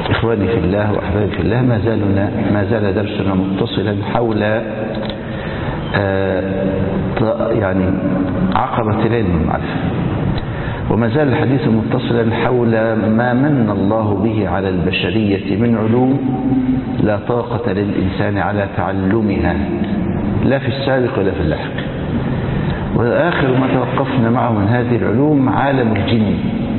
إخواني في الله وأحبابي في الله، ما زال درسنا متصلا حول يعني عقبة العلم والمعرفة، وما زال الحديث متصلا حول ما من الله به على البشرية من علوم لا طاقة للإنسان على تعلمها لا في السابق ولا في اللاحق. وآخر ما توقفنا معه من هذه العلوم عالم الجن،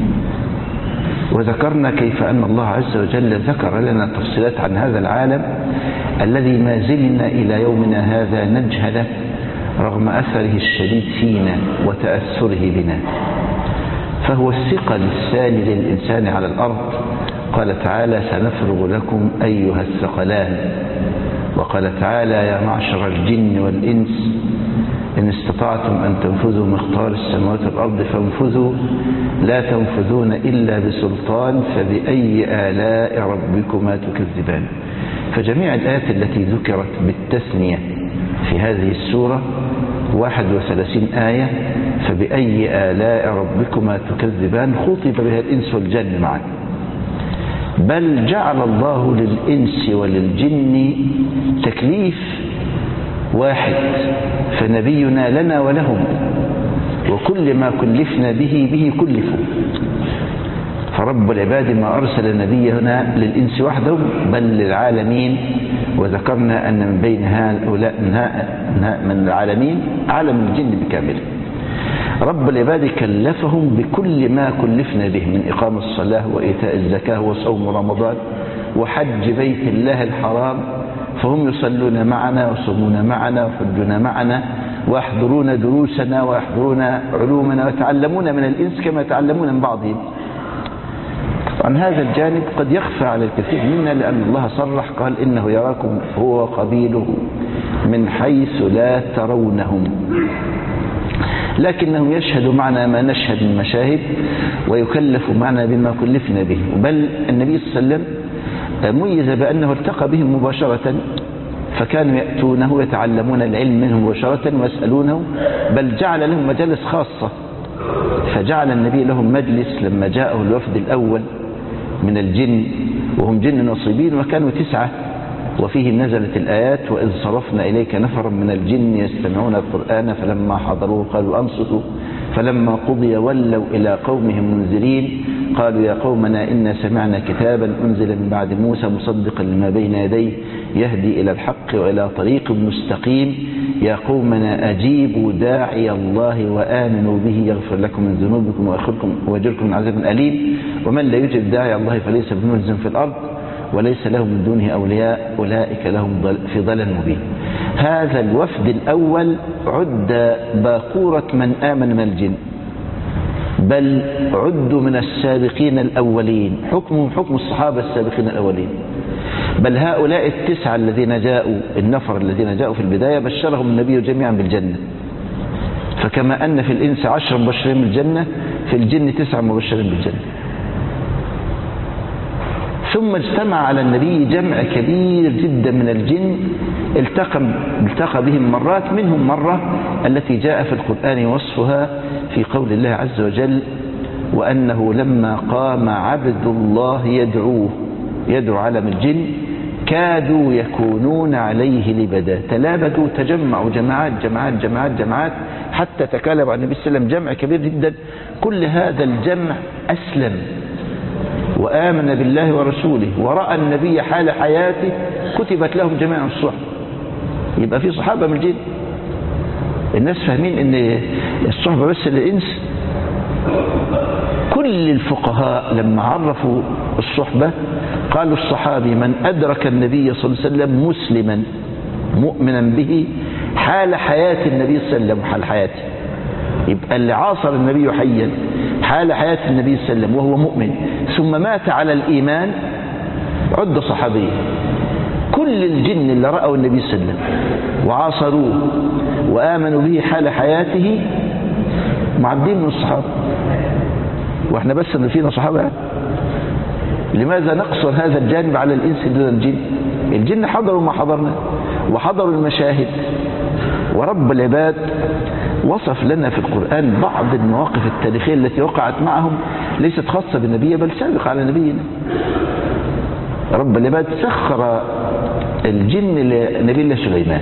وذكرنا كيف أن الله عز وجل ذكر لنا تفصيلات عن هذا العالم الذي ما زلنا إلى يومنا هذا نجهله رغم أثره الشديد فينا وتأثره بنا، فهو الثقل الثاني للإنسان على الأرض. قال تعالى: سنفرغ لكم أيها الثقلان. وقال تعالى: يا معشر الجن والإنس إن استطعتم أن تنفذوا من أقطار السماوات والأرض فانفذوا لا تنفذون إلا بسلطان فبأي آلاء ربكما تكذبان. فجميع الآيات التي ذكرت بالتثنية في هذه السورة 31 آية، فبأي آلاء ربكما تكذبان، خطب بها الإنس والجن معا، بل جعل الله للإنس وللجن تكليف واحد، فنبينا لنا ولهم، وكل ما كلفنا به كلفوا. فرب العباد ما أرسل نبينا للإنس وحده بل للعالمين، وذكرنا أن من بين هؤلاء من العالمين عالم الجن بكامله. رب العباد كلفهم بكل ما كلفنا به من إقام الصلاة وإيتاء الزكاة وصوم رمضان وحج بيت الله الحرام، فهم يصلون معنا ويصومون معنا ويحجون معنا ويحضرون دروسنا ويحضرون علومنا ويتعلمون من الإنس كما يتعلمون من بعضهم. عن هذا الجانب قد يخفى على الكثير منا، لأن الله صرح قال: إنه يراكم هو وقبيله من حيث لا ترونهم، لكنه يشهد معنا ما نشهد من مشاهد ويكلف معنا بما كلفنا به. بل النبي صلى الله عليه وسلم ميز بأنه التقى بهم مباشرة، فكانوا يأتونه يتعلمون العلم منهم مباشرة ويسألونه، بل جعل لهم مجالس خاصة. فجعل النبي لهم مجلس لما جاءه الوفد الأول من الجن، وهم جن نصيبين وكانوا 9، وفيهم نزلت الآيات: وإذ صرفنا إليك نفرا من الجن يستمعون القرآن فلما حضروه قالوا أنصتوا فلما قضي ولوا إلى قومهم منذرين قالوا يا قومنا إنا سمعنا كتابا أنزل من بعد موسى مصدقا لما بين يديه يهدي إلى الحق وإلى طريق مستقيم يا قومنا أجيبوا داعي الله وآمنوا به يغفر لكم من ذنوبكم ويجركم من عذاب أليم ومن لا يجب داعي الله فليس بملزم في الأرض وليس له من دونه أولياء أولئك لهم في ضلال مبين. هذا الوفد الأول عد باقورة من آمن من الجن، بل عدوا من السابقين الأولين، حكمهم حكم الصحابة السابقين الأولين. بل هؤلاء 9 الذين جاءوا، النفر الذين جاءوا في البداية بشرهم النبي جميعا بالجنة. فكما أن في الإنس 10 مبشرين بالجنة، في الجن 9 مبشرين بالجنة. ثم اجتمع على النبي جمع كبير جدا من الجن، التقى بهم مرات، منهم مرة التي جاء في القرآن وصفها في قول الله عز وجل: وأنه لما قام عبد الله يدعو عالم الجن كادوا يكونون عليه لبدا. تلابدوا، تجمعوا جماعات حتى تكالب عن النبي صلى الله عليه وسلم جمع كبير جدا. كل هذا الجمع أسلم وآمن بالله ورسوله ورأى النبي حال حياته، كتبت لهم جميعا الصحبة. يبقى في صحابة من الجن. الناس فاهمين ان الصحبة بس للإنس. كل الفقهاء لما عرفوا الصحبة قالوا: الصحابي من أدرك النبي صلى الله عليه وسلم مسلما مؤمنا به حال حياة النبي صلى الله عليه وسلم وحال حياته. يبقى اللي عاصر النبي حيا حال حياة النبي صلى الله عليه وسلم وهو مؤمن ثم مات على الإيمان عد صحابيا. كل الجن اللي رأوا النبي صلى الله عليه وسلم وعاصروه وآمنوا به حال حياته معدين من الصحابة. واحنا بس اللي فينا صحابة. لماذا نقصر هذا الجانب على الإنس دون الجن؟ الجن حضروا ما حضرنا وحضروا المشاهد. ورب العباد وصف لنا في القرآن بعض المواقف التاريخية التي وقعت معهم، ليست خاصة بالنبي بل سابقة على نبينا. رب العباد سخر الجن لنبي الله سليمان،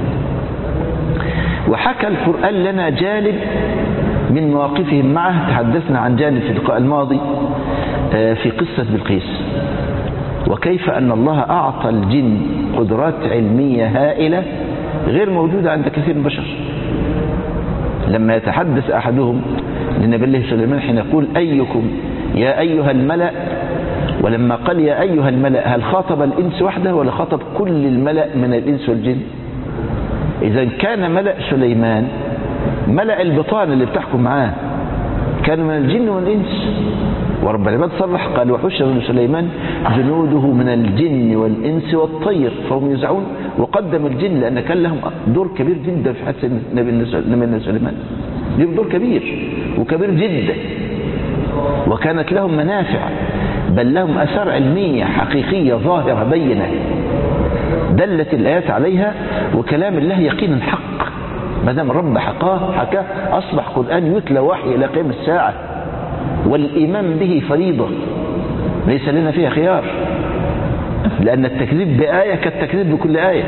وحكى القرآن لنا جانب من مواقفهم معه. تحدثنا عن جانب في اللقاء الماضي في قصة بلقيس، وكيف أن الله أعطى الجن قدرات علمية هائلة غير موجودة عند كثير من البشر. لما يتحدث أحدهم لنبي الله سليمان حين يقول أيكم يا أيها الملأ، ولما قال يا أيها الملأ هل خاطب الإنس وحده ولا خاطب كل الملأ من الإنس والجن؟ إذا كان ملأ سليمان ملأ البطانة اللي بتحكم معاه كانوا من الجن والإنس، ورب العباد صرح قال وحشر من سليمان جنوده من الجن والإنس والطير فهم يزعون، وقدم الجن لأن كان لهم دور كبير جدا في حياة نبينا سليمان، لهم دور كبير وكبير جدا، وكانت لهم منافع، بل لهم أثار علمية حقيقية ظاهرة بينة دلت الآيات عليها، وكلام الله يقينا حق، ما دام رب حكاه أصبح قرآن يتلى وحي إلى قيام الساعة، والإيمان به فريضة ليس لنا فيها خيار، لأن التكذيب بآية كالتكذيب بكل آية،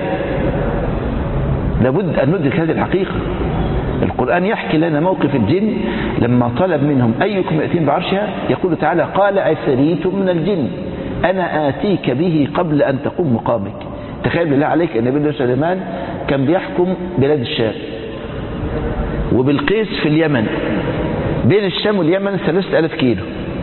لابد أن ندرك هذه الحقيقة. القرآن يحكي لنا موقف الجن لما طلب منهم أيكم يأتين بعرشها، يقول تعالى قال عفريت من الجن أنا آتيك به قبل أن تقوم مقامك. تخيل بالله عليك أن نبي الله سليمان كان بيحكم بلاد الشام، وبلقيس في اليمن، بين الشام واليمن 3000 كيلو،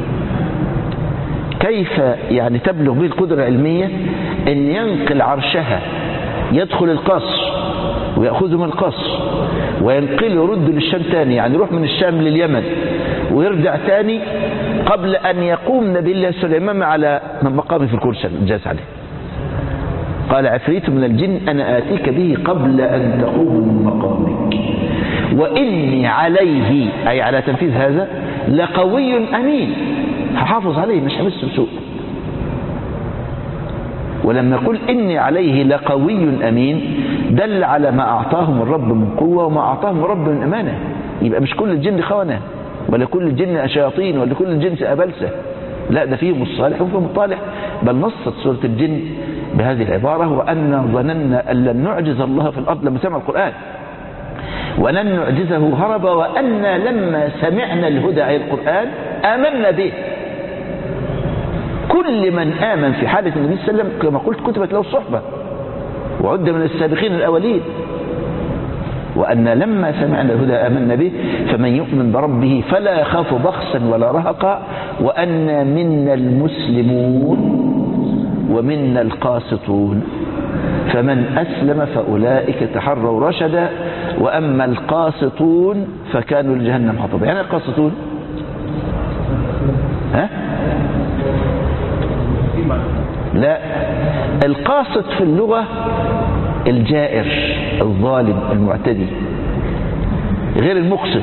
كيف يعني تبلغ به القدرة العلمية أن ينقل عرشها، يدخل القصر ويأخذه من القصر وينقل يرد للشام تاني، يعني يروح من الشام لليمن ويرجع تاني قبل أن يقوم نبي الله سليمان على مقامه في الكرسي الجالس عليه. قال عفريت من الجن أنا آتيك به قبل أن تقوم من مقامك وإني عليه أي على تنفيذ هذا لقوي أمين، هحافظ عليه مش همسه بسوء. ولما يقول إني عليه لقوي أمين دل على ما أعطاهم الرب من قوة وما أعطاهم الرب من أمانة. يبقى مش كل الجن خونة ولا كل الجن شياطين ولا كل الجن أبلسة، لا ده فيهم الصالح وفيهم الطالح. بل نصت سورة الجن بهذه العبارة وأن ظننا أن لن نعجز الله في الأرض لما سمع القرآن ولن نعجزه هربا وأن لما سمعنا الهدى أي القرآن آمنا به. كل من آمن في حالة النبي صلى الله عليه وسلم كما قلت كتبت له الصحبة وعد من السابقين الأولين. وأن لما سمعنا الهدى آمنا به فمن يؤمن بربه فلا يخاف بخسا ولا رهقا وأن منا المسلمون ومنا القاسطون فمن أسلم فأولئك تحروا رشدا وأما القاسطون فكانوا لجهنم حطبا. يعني القاسطون ها؟ لا، القاسط في اللغة الجائر الظالم المعتدي غير المقسط.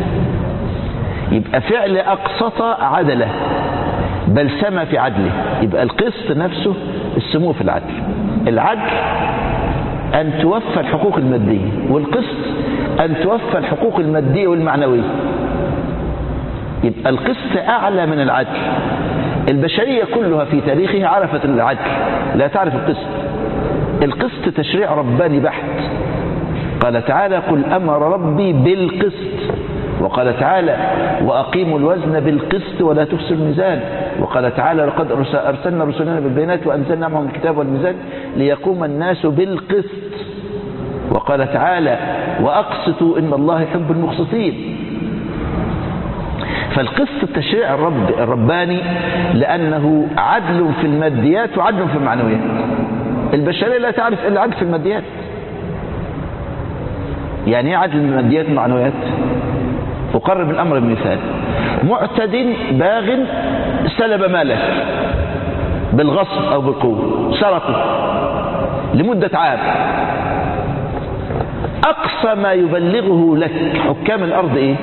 يبقى فعل أقسط عدله بل سمى في عدله. يبقى القسط نفسه السمو في العدل. العدل أن توفى الحقوق المادية، والقسط أن توفى الحقوق المادية والمعنوية. يبقى القسط أعلى من العدل. البشرية كلها في تاريخها عرفت العدل، لا تعرف القسط. القسط تشريع رباني بحت. قال تعالى قل أمر ربي بالقسط، وقال تعالى وأقيموا الوزن بالقسط ولا تخسروا الميزان، وقال تعالى لقد أرسلنا رسلنا بالبينات وأنزلنا معهم الكتاب والميزان ليقوم الناس بالقسط، وقال تعالى وأقسطوا إن الله يحب المقسطين. فالقسط التشريع الرباني لأنه عدل في الماديات وعدل في المعنويات. البشرية لا تعرف إلا عدل في الماديات. يعني ايه عدل في الماديات والمعنويات؟ أقرب الأمر بمثال: معتد باغ سلب مالك بالغصب أو بالقوة، سرقه لمدة عام، أقصى ما يبلغه لك حكام الأرض إيه؟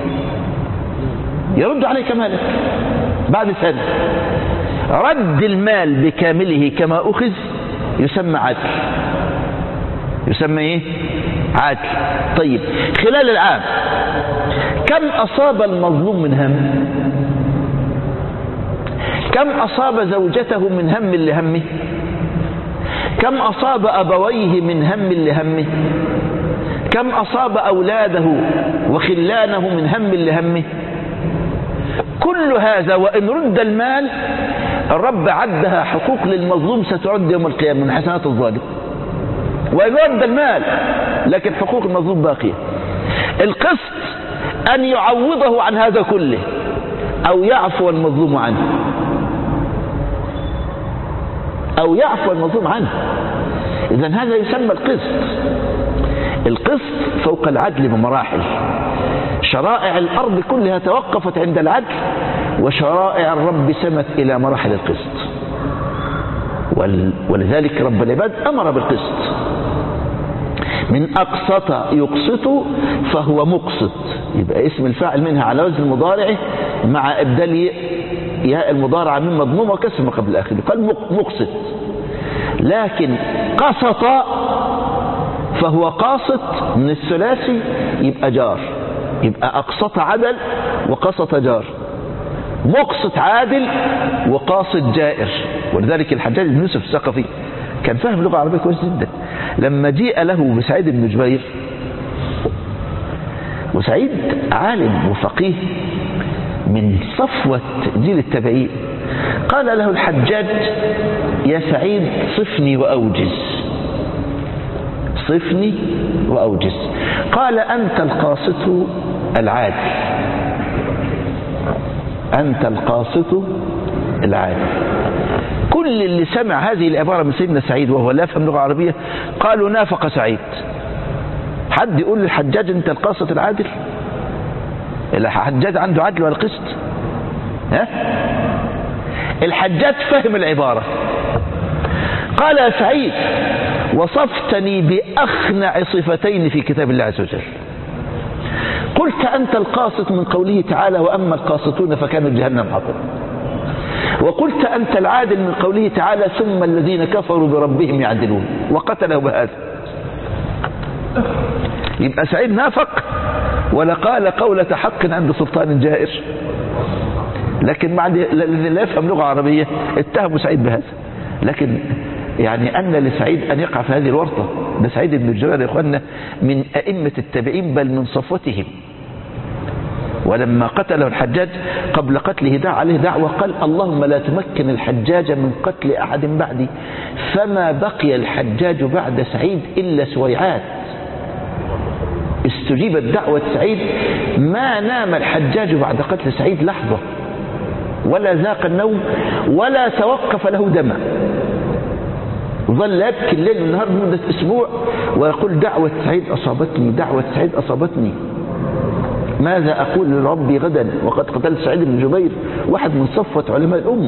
يرد عليك مالك بعد سنة. رد المال بكامله كما أخذ يسمى عدل. يسمى إيه؟ عدل. طيب خلال العام كم أصاب المظلوم من هم؟ كم أصاب زوجته من هم لهمه؟ كم أصاب أبويه من هم لهمه؟ كم أصاب أولاده وخلانه من هم لهمه؟ كل هذا وإن رد المال، الرب عدها حقوق للمظلوم ستعد يوم القيامة من حسنات الظالم، وإن رد المال لكن حقوق المظلوم باقية. القسط أن يعوضه عن هذا كله أو يعفو المظلوم عنه، أو يعفو المظلوم عنه. إذن هذا يسمى القسط. القسط فوق العدل بمراحل. شرائع الأرض كلها توقفت عند العدل، وشرائع الرب سمت إلى مراحل القسط. ولذلك رب العباد أمر بالقسط. من أقسط يقسط فهو مقسط، يبقى اسم الفاعل منها على وزن المضارع مع إبدال ياء المضارع من مضموم وكسر ما قبل الآخر، قال مقسط. لكن قسط فهو قاسط من الثلاثي يبقى جار، يبقى أقسط عدل وقسط جار، مقسط عادل وقاسط جائر. ولذلك الحجاج بن يوسف الثقفي كان فاهم اللغة العربية كويس جدا. لما جيء له بسعيد بن جبير، وسعيد عالم وفقيه من صفوة جيل التابعين، قال له الحجاج: يا سعيد صفني وأوجز، صفني وأوجز. قال: أنت القاسط العادل، أنت القاسط العادل. كل اللي سمع هذه العبارة من سيدنا سعيد وهو لا يفهم لغة عربية قالوا: نافق سعيد. حد يقول للحجاج أنت القاسط العادل؟ الحجاج عنده عدل ولا قسط؟ ها؟ الحجاج فهم العبارة. قال: يا سعيد وصفتني بأخنع صفتين في كتاب الله عز وجل. قلت أنت القاسط من قوله تعالى: وأما القاسطون فكانوا جهنم حطب. وقلت أنت العادل من قوله تعالى: ثم الذين كفروا بربهم يعدلون، وقتله بهذا. يبقى سعيد نافق ولا قال قولة حق عند سلطان جائر؟ لكن مع الذي لا يفهم لغة عربية اتهموا سعيد بهذا. لكن يعني أن لسعيد أن يقع في هذه الورطة. ده سعيد بن جبير يا إخواننا من أئمة التابعين بل من صفوتهم. ولما قتله الحجاج قبل قتله دعا عليه دعوة، قال: اللهم لا تمكن الحجاج من قتل أحد بعدي. فما بقي الحجاج بعد سعيد إلا سويعات. استجيبت دعوة سعيد، ما نام الحجاج بعد قتل سعيد لحظة، ولا ذاق النوم، ولا توقف له دمع. ظل يبكي الليل والنهار مدة أسبوع ويقول: دعوة سعيد أصابتني، دعوة سعيد أصابتني، ماذا أقول لربي غدا وقد قتلت سعيد بن جبير، واحد من صفوة علماء الأمة.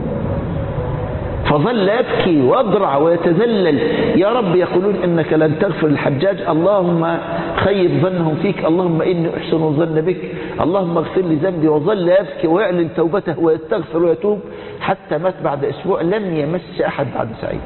فظل يبكي ويضرع ويتذلل: يا رب يقولون إنك لن تغفر الحجاج، اللهم خيب ظنهم فيك، اللهم إني أحسن الظن بك، اللهم اغفر لي ذنبي. وظل يبكي ويعلن توبته ويستغفر ويتوب حتى مات بعد أسبوع لم يمس أحد بعد سعيد.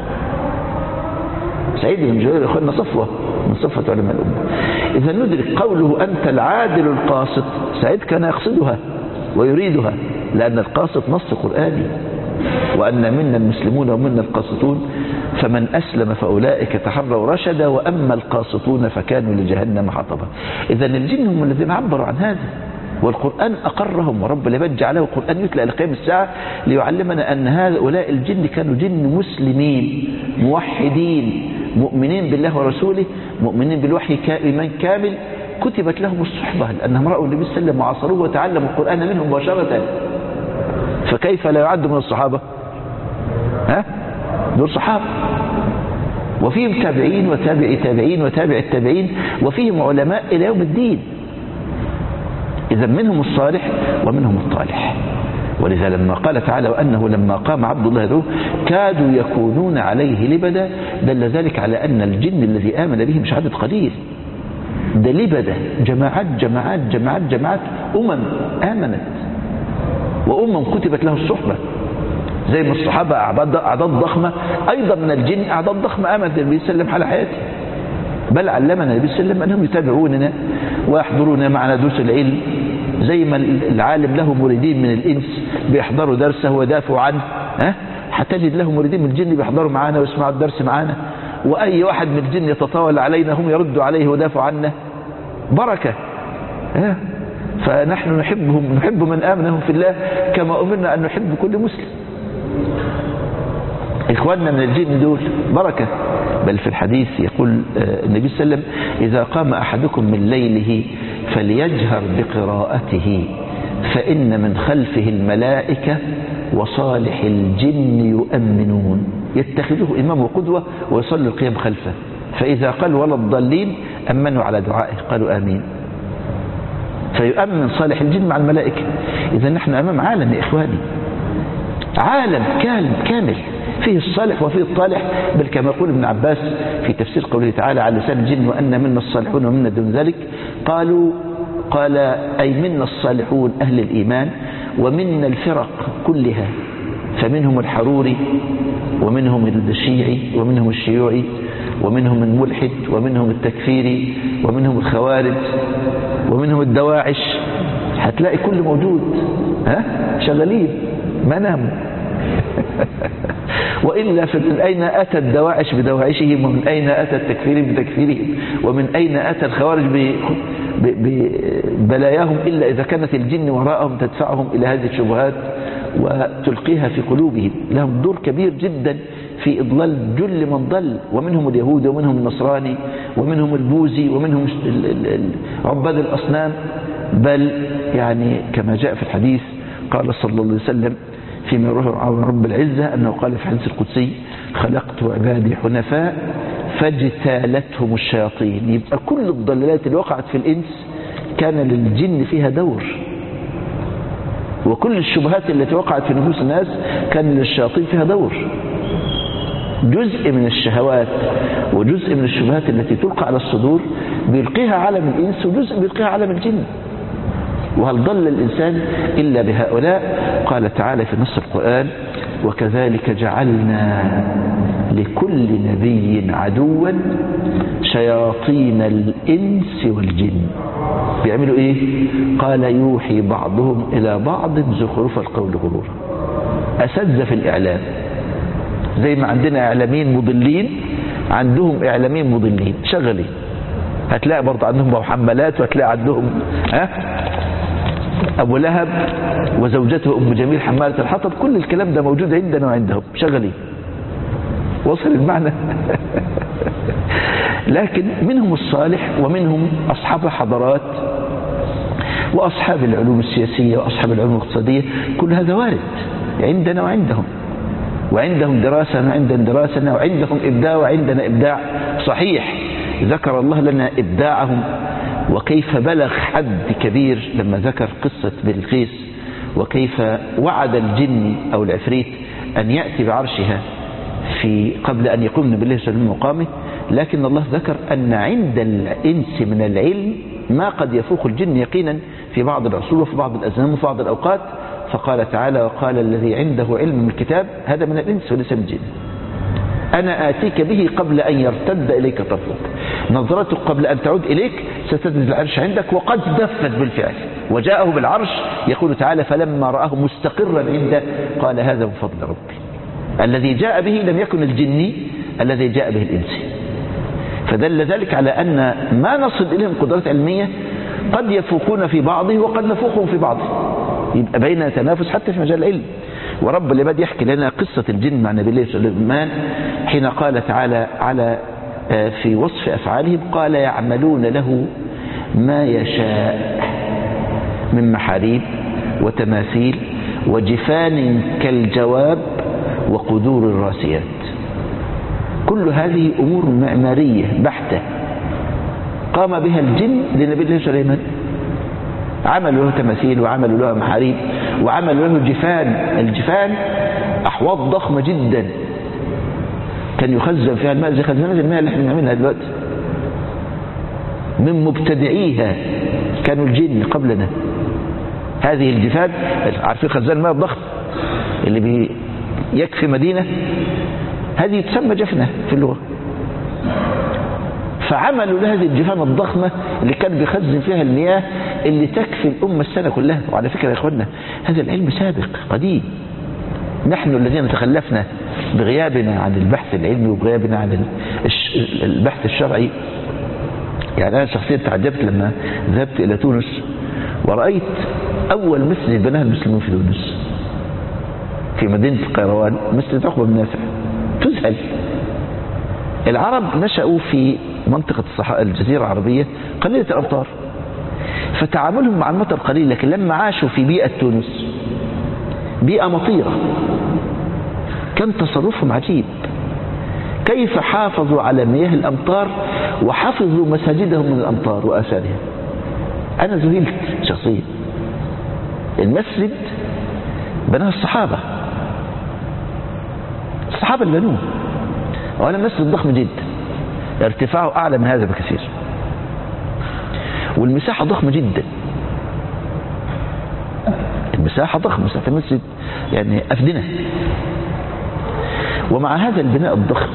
سعيد بن جبير يا أخوانا صفوة من صفوة علماء الأمة. إذا ندرك قوله أنت العادل القاسط، سعيد كان يقصدها ويريدها، لأن القاسط نص قرآني: وأن منا المسلمون ومنا القاسطون فمن أسلم فأولئك تحروا رشدا وأما القاسطون فكانوا لجهنم حطبا. إذا الجن هم الذين عبروا عن هذا، والقرآن أقرهم، ورب العباد جعله القرآن يتلى إلى قيام الساعة ليعلمنا أن هؤلاء الجن كانوا جن مسلمين موحدين مؤمنين بالله ورسوله، مؤمنين بالوحي إيمان كامل، كتبت لهم الصحبة لأنهم رأوا النبي صلى الله عليه وسلم وعاصروه وتعلموا القرآن منهم مباشرة. فكيف لا يعد من الصحابة؟ ها؟ دول صحابة، وفيهم تابعين وتابع تابعين وتابع التابعين، وفيهم علماء إلى يوم الدين. إذا منهم الصالح ومنهم الطالح. ولذا لما قال تعالى: وأنه لما قام عبد الله يدعوه كادوا يكونون عليه لبدا، دل ذلك على أن الجن الذي آمن به مش عدد قليل، ده لبدا، جماعات جماعات جماعات جماعات، آمنت، كتبت له الصحبة. زي ما الصحابة أعداد ضخمة، أيضا من الجن أعداد ضخمة آمنت النبي صلى الله عليه وسلم حال حياته، بل علمنا النبي صلى الله عليه وسلم أنهم يتابعوننا ويحضرون معنا دروس العلم، زي ما العالم له مريدين من الإنس بيحضروا درسه ويدافعوا عنه، هتجد له مريدين من الجن بيحضروا معانا ويسمعوا الدرس معانا، وأي واحد من الجن يتطاول علينا هم يردوا عليه ويدافعوا عنه، بركة. فنحن نحبهم، نحب من آمنهم في الله كما أمرنا أن نحب كل مسلم. إخواننا من الجن دول بركة. بل في الحديث يقول النبي صلى الله عليه وسلم: إذا قام أحدكم من ليله فليجهر بقراءته فإن من خلفه الملائكة وصالح الجن يؤمنون يتخذوه إمام وقدوة ويصلي القيام خلفه، فإذا قال ولا الضالين أمنوا على دعائه قالوا آمين. فيؤمن صالح الجن مع الملائكة. إذا نحن أمام عالم يا إخواني، عالم كامل فيه الصالح وفيه الطالح. بل كما يقول ابن عباس في تفسير قوله تعالى على لسان الجن: وأن منا الصالحون ومنا دون ذلك. قال أي منا الصالحون أهل الإيمان ومنا الفرق كلها، فمنهم الحروري ومنهم الشيعي ومنهم الشيوعي ومنهم الملحد ومنهم التكفيري ومنهم الخوارج ومنهم الدواعش. هتلاقي كل موجود، شغالين ما ناموا. وإلا من أين أتى الدواعش بدواعشهم، ومن أين أتى التكفير بتكفيرهم، ومن أين أتى الخوارج ببلاياهم، إلا إذا كانت الجن وراءهم تدفعهم إلى هذه الشبهات وتلقيها في قلوبهم. لهم دور كبير جدا في إضلال جل من ضل، ومنهم اليهود ومنهم النصراني ومنهم البوذي ومنهم عباد الأصنام. بل يعني كما جاء في الحديث قال صلى الله عليه وسلم فيما رواه عن رب العزة أنه قال في الحديث القدسي: خلقت عبادي حنفاء فاجتالتهم الشياطين. يبقى كل الضلالات اللي وقعت في الإنس كان للجن فيها دور، وكل الشبهات التي وقعت في نفوس الناس كان للشياطين فيها دور. جزء من الشهوات وجزء من الشبهات التي تلقى على الصدور بيلقيها عالم الإنس، وجزء بيلقيها عالم الجن. وهل ضل الإنسان إلا بهؤلاء؟ قال تعالى في نص القرآن: وكذلك جعلنا لكل نبي عدوا شياطين الإنس والجن. بيعملوا إيه؟ قال يوحي بعضهم إلى بعض زخرف القول غرورا. أساتذة في الإعلام، زي ما عندنا إعلاميين مضلين عندهم إعلاميين مضلين شغالين. هتلاقي برضه عندهم محملات، وهتلاقي عندهم أبو لهب وزوجته أم جميل حمالة الحطب. كل الكلام ده موجود عندنا وعندهم شغالين. وصل المعنى؟ لكن منهم الصالح ومنهم أصحاب حضارات وأصحاب العلوم السياسية وأصحاب العلوم الاقتصادية. كل هذا وارد عندنا وعندهم، وعندهم دراسة وعندنا دراسة، وعندهم إبداع وعندنا إبداع. صحيح ذكر الله لنا إبداعهم وكيف بلغ حد كبير لما ذكر قصة بلقيس، وكيف وعد الجن أو العفريت أن يأتي بعرشها قبل أن يقومن بالله سبحانه مقامه. لكن الله ذكر أن عند الإنس من العلم ما قد يفوق الجن يقينا في بعض العصور وفي بعض الأزمان وفي بعض الأوقات. فقال تعالى: وقال الذي عنده علم من الكتاب، هذا من الإنس وليس من الجن، أنا آتيك به قبل أن يرتد إليك طرفك، نظرتك قبل أن تعود إليك ستجد العرش عندك وقد دفت بالفعل. وجاءه بالعرش يقول تعالى: فلما رآه مستقرا عنده قال هذا من فضل ربي. الذي جاء به لم يكن الجني، الذي جاء به الإنسي. فدل ذلك على أن ما نصل إليهم قدرات علمية قد يفوقون في بعضه وقد نفوقهم في بعضه، يبقى بين تنافس حتى في مجال العلم. ورب العباد يحكي لنا قصة الجن مع نبي الله سليمان حين قال تعالى على في وصف أفعالهم: قال يعملون له ما يشاء من محاريب وتماثيل وجفان كالجواب وقدور الراسيات. كل هذه أمور معمارية بحتة قام بها الجن لنبي الله سليمان. عملوا له تماثيل وعملوا له محاريب وعملوا له جفان. الجفان أحواض ضخمة جدا كان يخزن فيها الماء زي خزانات الماء اللي احنا بنعملها دلوقتي. من مبتدعيها كانوا الجن قبلنا. هذه الجفان، عارفين خزان الماء الضخم اللي يكفي مدينة، هذه تسمى جفنة في اللغة. فعملوا لهذه الجفان الضخمة اللي كان بيخزن فيها المياه اللي تكفي الأمة السنة كلها. وعلى فكرة يا إخواننا هذا العلم سابق قديم، نحن الذين تخلفنا بغيابنا عن البحث العلمي وبغيابنا عن البحث الشرعي. يعني أنا شخصيا تعجبت لما ذهبت إلى تونس ورأيت أول مسجد بناه المسلمون في تونس في مدينة القيروان، مسجد عقبة بن نافع. تذهل. العرب نشأوا في منطقة الجزيرة العربية قليلة الأمطار، فتعاملهم مع المطر قليل، لكن لما عاشوا في بيئة تونس بيئة مطيرة كان تصرفهم عجيب. كيف حافظوا على مياه الأمطار وحفظوا مساجدهم من الأمطار وآثارها. أنا ذهلت شخصيا. المسجد بناه الصحابة اللي بنوه، وأنا مسجد ضخم جدا ارتفاعه أعلى من هذا بكثير، والمساحة ضخمة جدا. المساحة ضخمة، مساحة المسجد يعني أفدنة. ومع هذا البناء الضخم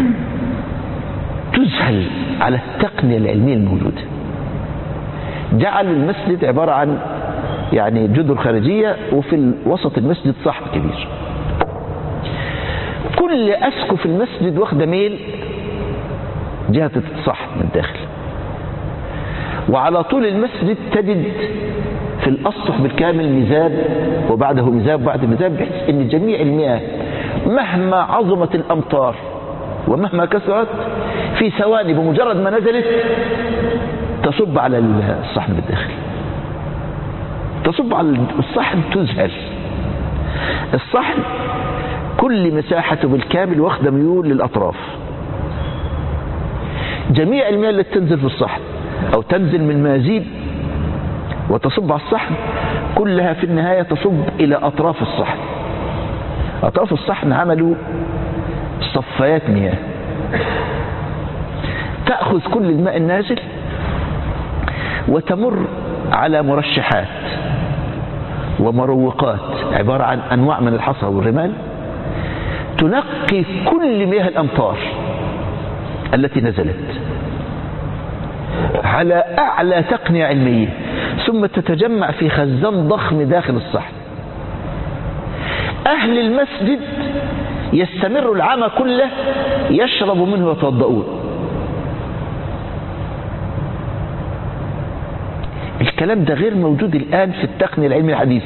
تذهل على التقنية العلمية الموجودة. جعل المسجد عبارة عن يعني جدر خارجية، وفي وسط المسجد صحن كبير. كل أسقف المسجد واخدة ميل جهة الصحن من الداخل. وعلى طول المسجد تجد في الأسطح بالكامل ميزاب، وبعده ميزاب، وبعد ميزاب، بحيث أن جميع المياه مهما عظمت الأمطار ومهما كثرت في ثواني بمجرد ما نزلت تصب على الصحن بالداخل، تصب على الصحن. تذهل. الصحن كل مساحته بالكامل واخده ميول للأطراف. جميع المياه التي تنزل في الصحن أو تنزل من مازيب وتصب على الصحن كلها في النهاية تصب إلى أطراف الصحن. أطراف الصحن عملوا صفايات مياه تأخذ كل الماء النازل وتمر على مرشحات ومروقات عبارة عن أنواع من الحصى والرمال تنقي كل مياه الأمطار التي نزلت على أعلى تقنية علمية، ثم تتجمع في خزان ضخم داخل الصحن. أهل المسجد يستمر العام كله يشرب منه ويتوضؤون. الكلام ده غير موجود الآن في التقنية العلمية الحديثة.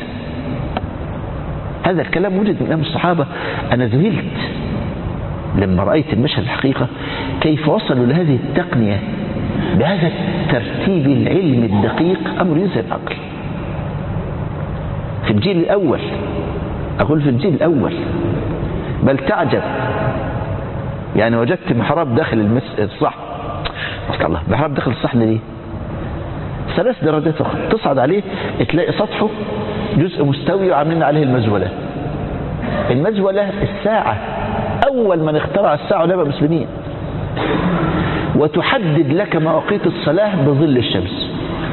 هذا الكلام وجد من أيام الصحابة. أنا ذهلت لما رأيت المشهد الحقيقة، كيف وصلوا لهذه التقنية بهذا الترتيب العلمي الدقيق. أمر يذهل العقل. في الجيل الأول، أقول في الجيل الأول، بل تعجب. يعني وجدت محراب داخل الصحن. الله، محراب داخل الصحن ليه؟ 3 درجات فقط، تصعد عليه تلاقي سطحه جزء مستوي وعاملين عليه المزولة. المزولة الساعة، أول من اخترع الساعة علماء المسلمين، وتحدد لك مواقيت الصلاة بظل الشمس.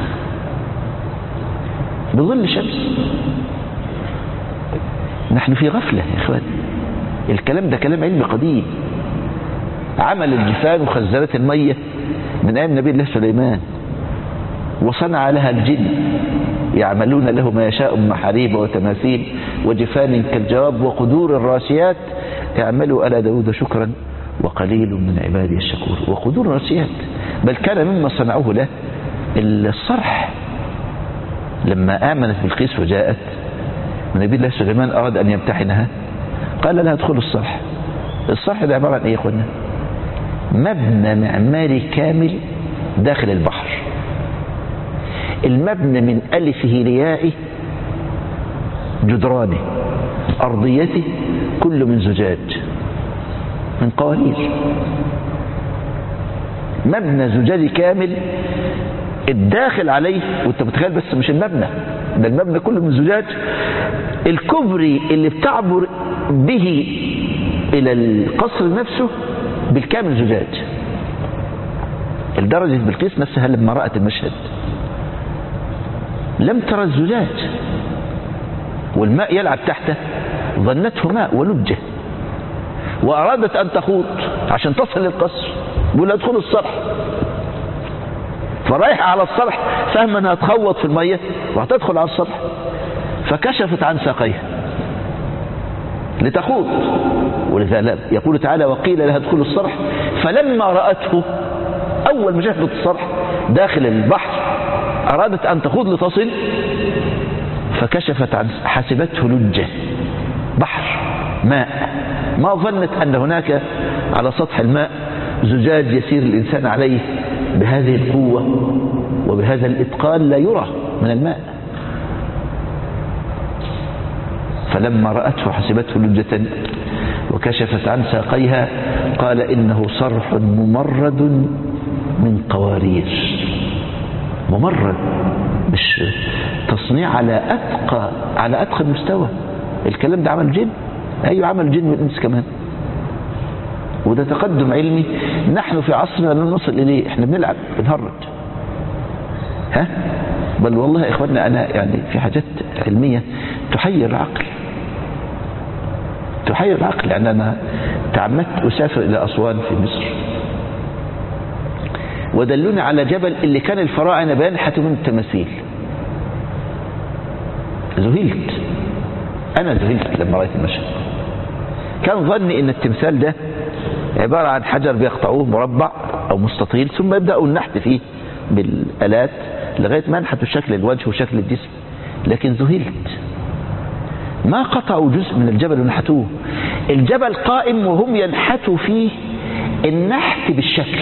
بظل الشمس. نحن في غفلة يا إخوان. الكلام ده كلام علمي قديم. عمل الجفان وخزانات المية من أيام نبي الله سليمان، وصنع لها الجن يعملون له ما يشاء من محاريب وتماثيل وجفان كالجواب وقدور الراسيات اعملوا آل داود شكرا وقليل من عبادي الشكور. وقدور الراسيات، بل كان مما صنعوه له الصرح. لما آمنت بلقيس وجاءت ونبي الله سليمان أراد أن يمتحنها قال لها ادخل الصرح. الصرح ده عبارة عن إيه يا أخوانا؟ مبنى معماري كامل داخل البحر. المبنى من ألفه ليائه، جدرانه، أرضيته، كله من زجاج، من قوارير. مبنى زجاجي كامل الداخل عليه، وانت متخيل بس مش المبنى ده، المبنى كله من زجاج. الكوبري اللي بتعبر به إلى القصر نفسه بالكامل زجاج. لدرجة بلقيس نفسها لما رأت المشهد لم ترى الزجاج والماء يلعب تحته، ظنته ماء ولجه، وأرادت أن تخوض عشان تصل للقصر، بقول ادخلوا الصرح. فرايحة على السطح فاهمة انها تخوض في المية وهتدخل على السطح، فكشفت عن ساقيها لتخوض. ولذا يقول تعالى وقيل لها ادخلوا الصرح فلما رأته، أول ما شافت الصرح داخل البحر أرادت أن تخوض لتصل، فكشفت عن حسبته لجة، بحر ماء، ما ظنت أن هناك على سطح الماء زجاج يسير الإنسان عليه بهذه القوة وبهذا الإتقان لا يرى من الماء. فلما رأته حسبته لجة وكشفت عن ساقيها قال إنه صرح ممرد من قوارير. ممرد، مش تصنيع على أتقى المستوى. الكلام ده عمل جن، أيوة عمل جن والإنس كمان، وده تقدم علمي نحن في عصرنا لن نصل إليه. احنا بنلعب بنهرج، بل والله يا إخواننا أنا يعني في حاجات علمية تحير العقل، تحير العقل. يعني أنا تعمدت أسافر إلى أسوان في مصر، ودلوني على جبل اللي كان الفراعنة بينحتوا من التماثيل. ذهلت، أنا ذهلت لما رأيت المشهد. كان ظني إن التمثال ده عبارة عن حجر بيقطعوه مربع أو مستطيل ثم يبدأوا النحت فيه بالآلات لغاية ما نحتوا شكل الوجه وشكل الجسم. لكن ذهلت، ما قطعوا جزء من الجبل ونحتوه، الجبل قائم وهم ينحتوا فيه النحت بالشكل.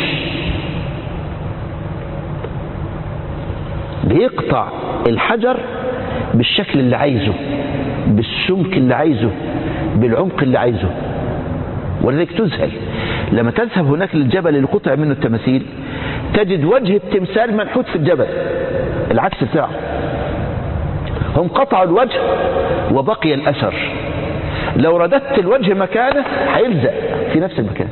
بيقطع الحجر بالشكل اللي عايزه، بالسمك اللي عايزه، بالعمق اللي عايزه. ولذلك تذهل لما تذهب هناك للجبل اللي قطع منه التماثيل تجد وجه التمثال منحوت في الجبل العكس بتاعه. هم قطعوا الوجه وبقي الأثر، لو رددت الوجه مكانه هيلزق في نفس المكان.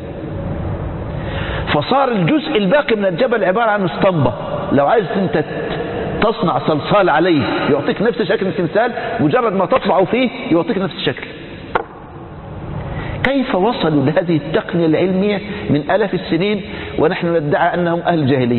فصار الجزء الباقي من الجبل عبارة عن اسطمبة، لو عايز انت تصنع صلصال عليه يعطيك نفس شكل التمثال، مجرد ما تطلعه فيه يعطيك نفس الشكل. كيف وصلوا لهذه التقنية العلمية من آلاف السنين ونحن ندعي أنهم أهل جاهلية؟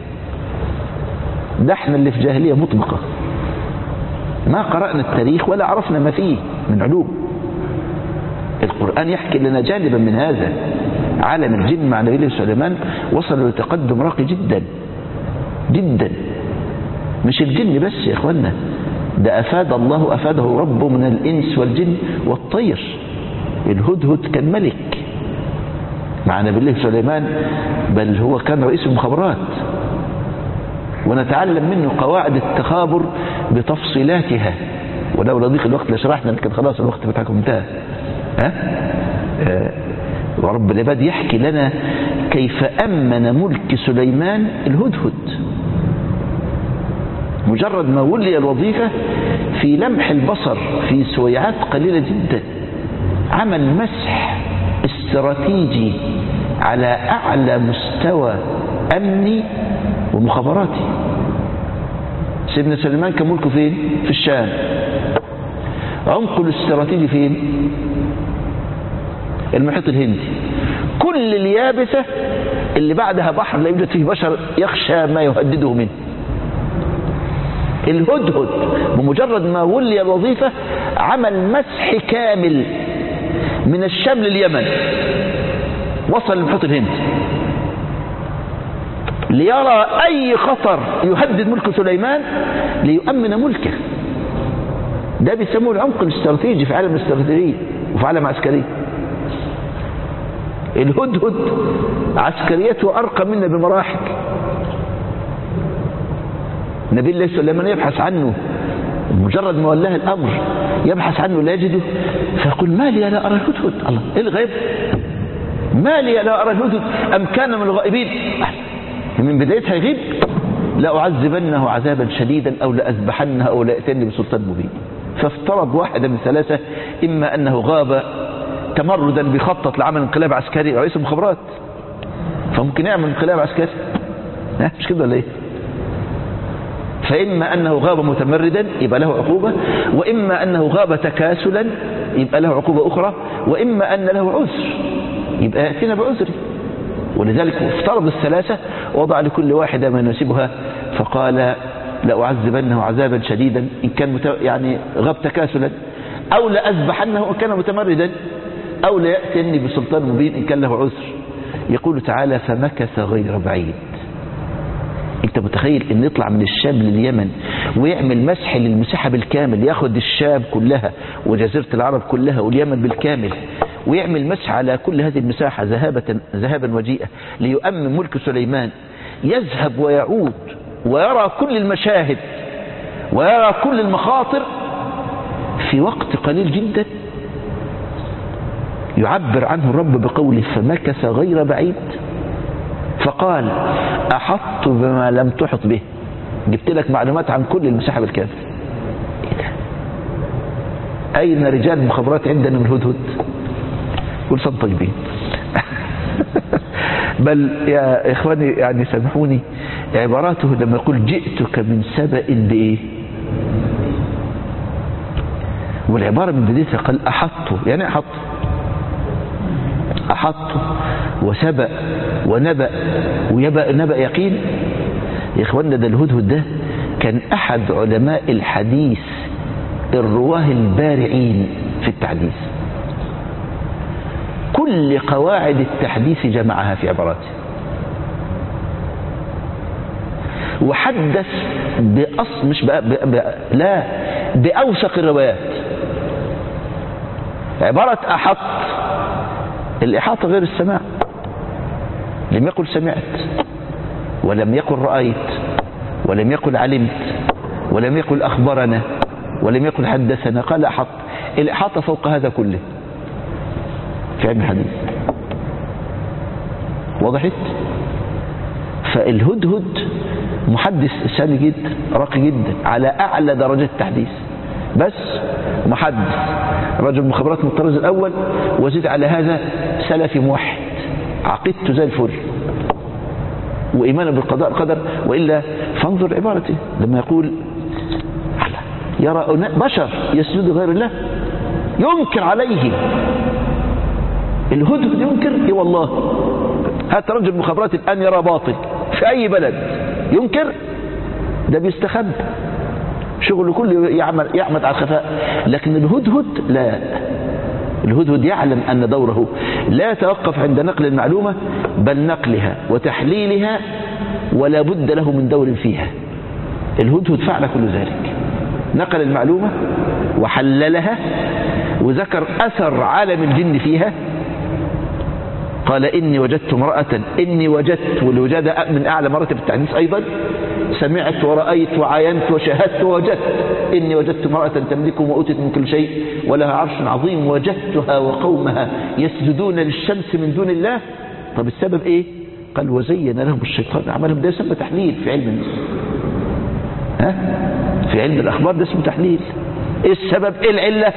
ده احنا اللي في جاهلية مطبقة، ما قرأنا التاريخ ولا عرفنا ما فيه من علوم. القرآن يحكي لنا جانبا من هذا. عالم الجن مع نبي الله سليمان وصل لتقدم راقي جدا جدا. مش الجن بس يا اخوانا، ده أفاده ربه من الإنس والجن والطير. الهدهد كان ملك مع نبي الله سليمان، بل هو كان رئيس المخابرات، ونتعلم منه قواعد التخابر بتفصيلاتها. ولولا ضيق الوقت لشرحنا، لكن خلاص الوقت بتاعكم انتهى. ورب العباد يحكي لنا كيف أمن ملك سليمان الهدهد. مجرد ما ولي الوظيفة في لمح البصر في سويعات قليلة جدا عمل مسح استراتيجي على أعلى مستوى أمني ومخابراتي. سيدنا سليمان كان ملكه فين؟ في الشام. عمقه الاستراتيجي فين؟ المحيط الهندي. كل اليابسة اللي بعدها بحر لا يوجد فيه بشر يخشى ما يهدده منه. الهدهد بمجرد ما ولي الوظيفة عمل مسح كامل من الشام لليمن، وصل للمحيط الهندي ليرى أي خطر يهدد ملك سليمان ليؤمن ملكه. ده بيسموه العمق الاستراتيجي في عالم الاستراتيجية وفي عالم عسكري. الهدهد عسكريته أرقى منا بمراحل. نبي الله سليمان يبحث عنه، مجرد ما ولاه الأمر يبحث عنه لا يجده، فيقول ما لي لا أرى الهدهد. الله، إيه الغيب؟ ما لي لا أرى الهدهد أم كان من الغائبين؟ من بدايتها يغيب، لأعذبنه عذابا شديدا أو لأذبحنه أو لأتني بسلطان مبين. فافترض واحدة من ثلاثة: إما أنه غاب تمردا بيخطط لعمل انقلاب عسكري، رئيس المخابرات فممكن يعمل انقلاب عسكري، مش كده ولا ايه؟ فإما أنه غاب متمردا يبقى له عقوبة، وإما أنه غاب تكاسلا يبقى له عقوبة أخرى، وإما أن له عذر يبقى يأتينا بعذره. ولذلك افترض الثلاثة ووضع لكل واحدة ما يناسبها، فقال لأعذبنه عذابا شديدا إن كان يعني غاب تكاسلا، أو لأذبحنه إن كان متمردا، أو ليأتيني بسلطان مبين إن كان له عذر. يقول تعالى فمكث غير بعيد. انت متخيل ان يطلع من الشام لليمن ويعمل مسح للمساحة بالكامل، ياخد الشام كلها وجزيرة العرب كلها واليمن بالكامل، ويعمل مسح على كل هذه المساحة ذهابا وجيئة ليؤمن ملك سليمان، يذهب ويعود ويرى كل المشاهد ويرى كل المخاطر في وقت قليل جدا. يعبر عنه الرب بقوله فمكث غير بعيد، فقال أحطت بما لم تحط به. جبت لك معلومات عن كل المساحة بالكامل. إيه ده؟ أين رجال المخابرات عندنا من الهدهد؟ كل سنة طيبين. بل يا إخواني يعني سامحوني، عباراته لما يقول جئتك من سبأ بإيه، والعبارة من بدايتها قال أحطه، يعني أحطه وسبأ ونبأ ويبأ نبأ يقين. يا إخواننا ده الهدهد ده كان أحد علماء الحديث الرواه البارعين في التحديث، كل قواعد التحديث جمعها في عباراته، وحدث مش لا بأوثق الروايات. عبارة أحط، الإحاطة غير السماع، لم يقل سمعت ولم يقل رأيت ولم يقل علمت ولم يقل أخبرنا ولم يقل حدثنا، قال أحط. الإحاطة فوق هذا كله في علم الحديث. وضحت؟ فالهدهد محدث سامي جدا، راقي جدا، على أعلى درجات التحديث، بس محدث رجل مخابرات من الطراز الأول، وزيد على هذا سلفي موحد، عقيدته زي الفل وإيمانه بالقضاء القدر. وإلا فانظر عبارته لما يقول يرى بشر يسجد غير الله ينكر عليه. الهدهد ينكر؟ اي والله. هات رجل مخابرات الآن يرى باطل في أي بلد ينكر؟ ده بيستخبى، شغله كله يعمد على الخفاء. لكن الهدهد لا، الهدهد يعلم أن دوره لا يتوقف عند نقل المعلومة بل نقلها وتحليلها، ولا بد له من دور فيها. الهدهد فعل كل ذلك، نقل المعلومة وحللها وذكر أثر عالم الجن فيها. قال إني وجدت امرأة، إني وجدت، والوجادة من أعلى مراتب التحديث أيضا، سمعت ورأيت وعاينت وشاهدت ووجدت. إني وجدت امرأة تملكهم وأوتت من كل شيء ولها عرش عظيم وجدتها وقومها يسجدون للشمس من دون الله. طب السبب إيه؟ قال وزين لهم الشيطان أعمالهم. ده يسمى تحليل في علم في علم الأخبار، ده اسمه تحليل. إيه السبب؟ إيه العلة؟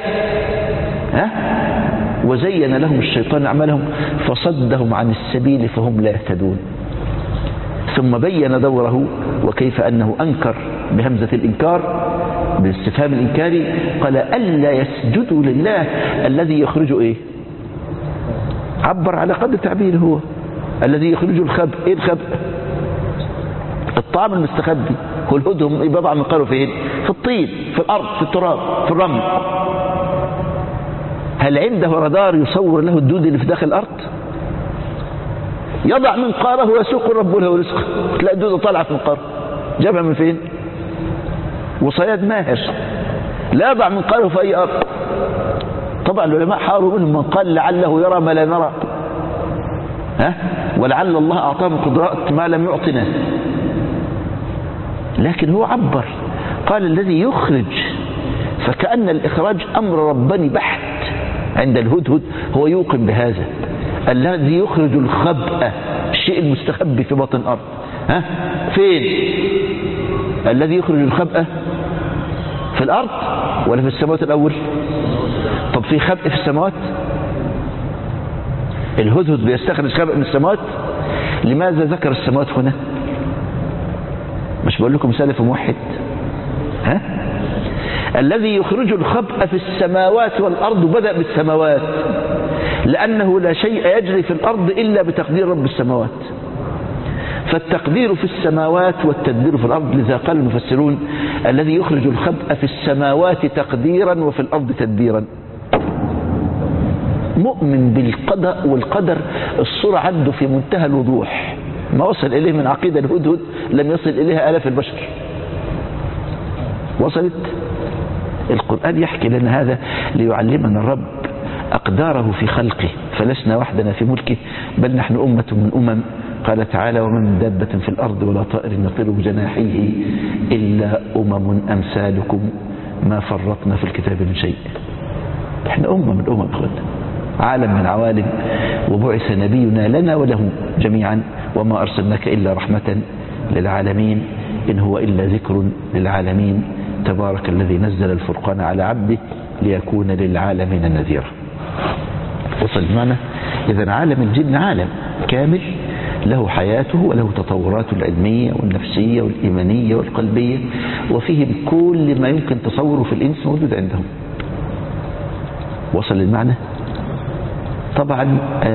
وزين لهم الشيطان أعمالهم فصدهم عن السبيل فهم لا يهتدون. ثم بين دوره وكيف أنه أنكر بهمزة الإنكار بالاستفهام الإنكاري، قال ألا يسجدوا لله الذي يخرج إيه؟ عبر على قدر تعبيره هو الذي يخرج الخبء. إيه الخبء؟ الطعام المستخبي. هو الهدهد بضع من قالوا فين؟ في الطين، في الأرض، في التراب، في الرمل. هل عنده رادار يصور له الدود اللي في داخل الأرض؟ يضع منقاره ويسوق الرب له رزقه، تلاقي الدودة طالعة في منقاره. جابها من فين؟ وصياد ماهر لا يضع منقاره في أي أرض. طبعا العلماء حاروا منهم من قال لعله يرى ما لا نرى، ولعل الله أعطاه من قدرات ما لم يعطنا. لكن هو عبر قال الذي يخرج، فكأن الإخراج أمر رباني بحت عند الهدهد. هو يوقن بهذا، الذي يخرج الخبأ، الشيء المستخبي في باطن الأرض. فين الذي يخرج الخبأ؟ في الأرض ولا في السماوات الأول؟ طب في خبأ في السماوات؟ الهدهد بيستخرج خبأ من السماوات. لماذا ذكر السماوات هنا؟ مش بقول لكم سلف موحد؟ الذي يخرج الخبأ في السماوات والأرض، بدأ بالسماوات لأنه لا شيء يجري في الأرض إلا بتقدير رب السماوات، فالتقدير في السماوات والتدبير في الأرض. لذا قال المفسرون الذي يخرج الخبأ في السماوات تقديرا وفي الأرض تدبيرا. مؤمن بالقدر والقدر، الصورة عنده في منتهى الوضوح، ما وصل إليه من عقيدة الهدهد لم يصل إليها آلاف البشر. وصلت. القرآن يحكي لنا هذا ليعلمنا الرب أقداره في خلقه، فلسنا وحدنا في ملكه بل نحن أمة من أمم. قال تعالى ومن من دابة في الأرض ولا طائر يطير بجناحيه إلا أمم أمثالكم ما فرطنا في الكتاب من شيء. احنا أمة من أمم أخواتنا، عالم من عوالم، وبعث نبينا لنا ولهم جميعا وما أرسلناك إلا رحمة للعالمين إن هو إلا ذكر للعالمين تبارك الذي نزل الفرقان على عبده ليكون للعالمين نذيرا. وصل معنا. إذن عالم الجن عالم كامل له حياته وله تطوراته العلمية والنفسية والإيمانية والقلبية، وفيه كل ما يمكن تصوره في الإنس موجود عندهم. وصل المعنى. طبعا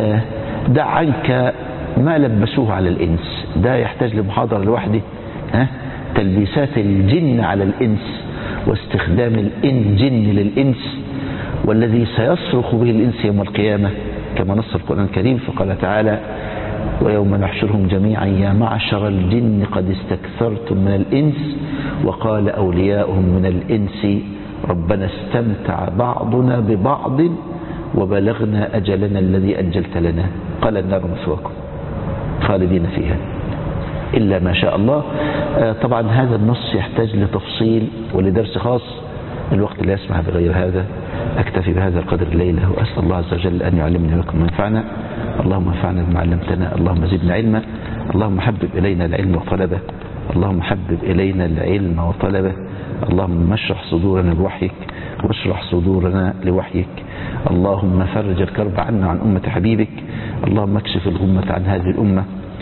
دع عنك ما لبسوه على الإنس، ده يحتاج لمحاضرة لوحده. تلبيسات الجن على الإنس واستخدام الجن للإنس، والذي سيصرخ به الإنس يوم القيامة كما نص القرآن الكريم. فقال تعالى ويوم نحشرهم جميعا يا معشر الجن قد استكثرتم من الإنس وقال أولياؤهم من الإنس ربنا استمتع بعضنا ببعض وبلغنا أجلنا الذي أجلت لنا قال النار مثواكم خالدين فيها إلا ما شاء الله. طبعا هذا النص يحتاج لتفصيل ولدرس خاص، الوقت لا يسمح بغير هذا. أكتفي بهذا القدر الليلة، وأسأل الله عز وجل أن يعلمني لكم وينفعنا. اللهم انفعنا بما علمتنا، اللهم زدنا علما، اللهم حبب إلينا العلم وطلبه، اللهم حبب إلينا العلم وطلبه، اللهم اشرح صدورنا بوحيك واشرح صدورنا لوحيك، اللهم فرج الكرب عنا عن أمة حبيبك، اللهم اكشف الغمة عن هذه الأمة،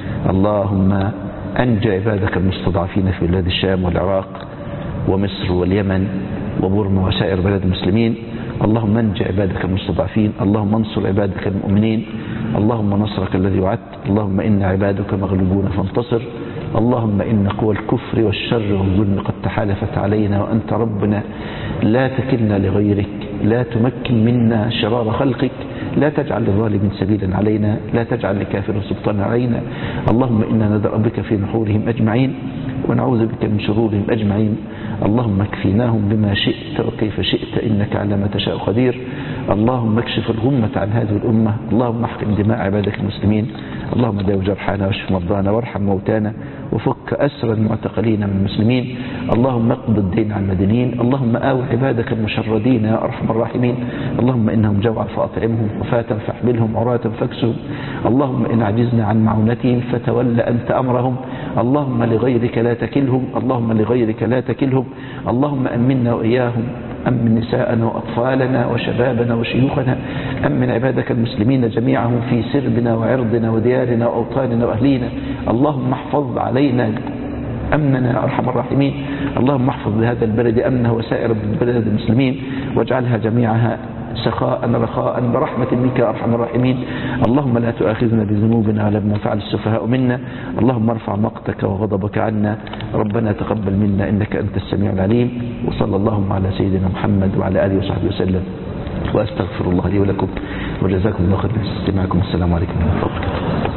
اللهم أنجى عبادك المستضعفين في بلاد الشام والعراق ومصر واليمن وبورما وسائر بلاد المسلمين، اللهم انجى عبادك المستضعفين، اللهم انصر عبادك المؤمنين، اللهم نصرك الذي وعدت، اللهم إن عبادك مغلوبون فانتصر، اللهم إن قوى الكفر والشر والظلم قد تحالفت علينا وأنت ربنا لا تكلنا لغيرك، لا تمكن منا شرار خلقك، لا تجعل للظالم سبيلا علينا، لا تجعل لكافر سلطانا علينا، اللهم إنا ندرأ بك في نحورهم أجمعين ونعوذ بك من شرورهم أجمعين، اللهم اكفيناهم بما شئت وكيف شئت إنك على ما تشاء قدير، اللهم اكشف الغمة عن هذه الأمة، اللهم احقن دماء عبادك المسلمين، اللهم داو جرحانا واشف مرضانا وارحم موتانا وفك أسر المعتقلين من المسلمين، اللهم اقض الدين عن المدينين، اللهم آو عبادك المشردين يا أرحم الراحمين، اللهم إنهم جوعا فأطعمهم وفاتا فاحملهم عراة فاكسهم، اللهم إن عجزنا عن معونتهم فتول أنت أمرهم، اللهم لغيرك لا تكلهم، اللهم لغيرك لا تكلهم، اللهم أمنا وإياهم، أمن نساءنا وأطفالنا وشبابنا وشيوخنا، أمن عبادك المسلمين جميعهم في سربنا وعرضنا وديارنا وأوطاننا وأهلينا، اللهم احفظ علينا أمننا يا أرحم الراحمين، اللهم احفظ لهذا البلد أمنه وسائر بلاد المسلمين واجعلها جميعها سخاء رخاء برحمة منك يا أرحم الراحمين، اللهم لا تؤاخذنا بذنوبنا ولا بما فعل السفهاء منا، اللهم ارفع مقتك وغضبك عنا، ربنا تقبل منا إنك أنت السميع العليم، وصلى اللهم على سيدنا محمد وعلى آله وصحبه وسلم، وأستغفر الله لي ولكم وجزاكم الله خير باستماعكم، السلام عليكم ورحمة الله وبركاته.